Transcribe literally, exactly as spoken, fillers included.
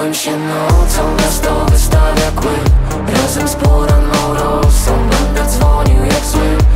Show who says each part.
Speaker 1: Budziłem się nocą, miasto wystawia kły. Razem z poranną rosą będę dzwonił jak zły.